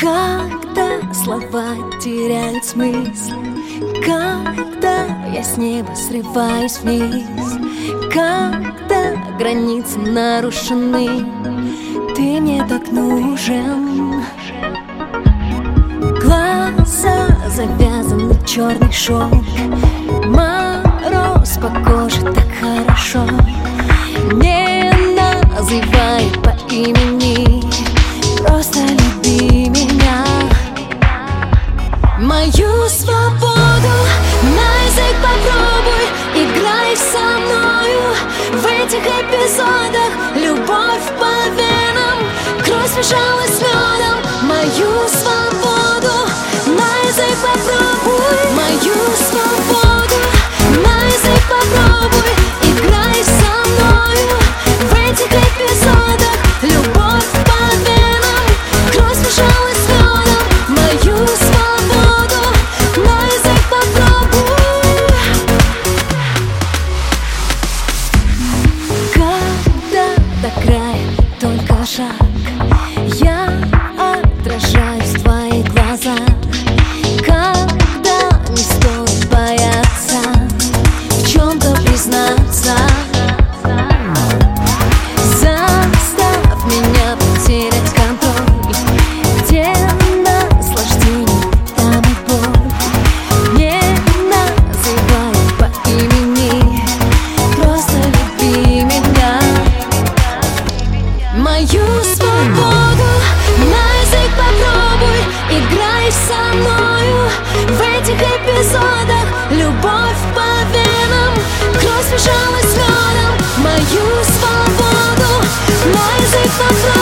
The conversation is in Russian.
Когда слова теряют смысл, когда я с неба срываюсь вниз, когда границы нарушены, ты мне так нужен. Глаза завязаны, черный шелк, мороз по коже, так хорошо. Не называй по имени, просто люби меня. Мою свободу на язык попробуй, играй со мною в этих эпизодах. Любовь по венам, кровь смешалась с медом. Мою свободу на язык попробуй, мою свободу на язык попробуй, играй со мною в этих эпизодах. Любовь по венам, кровь смешалась с медом. Мою свободу на язык попробуй. Когда до края только шаг, я отражаюсь в твоих глазах. Когда не стоит бояться в чем-то признаться, заставь меня потерять контроль. Где наслаждение, там и боль. Не называй по имени, просто люби меня. Мою свободу на язык попробуй, играй со мною в этих эпизодах. Любовь по венам, кровь смешалась с медом. Мою свободу на язык попробуй.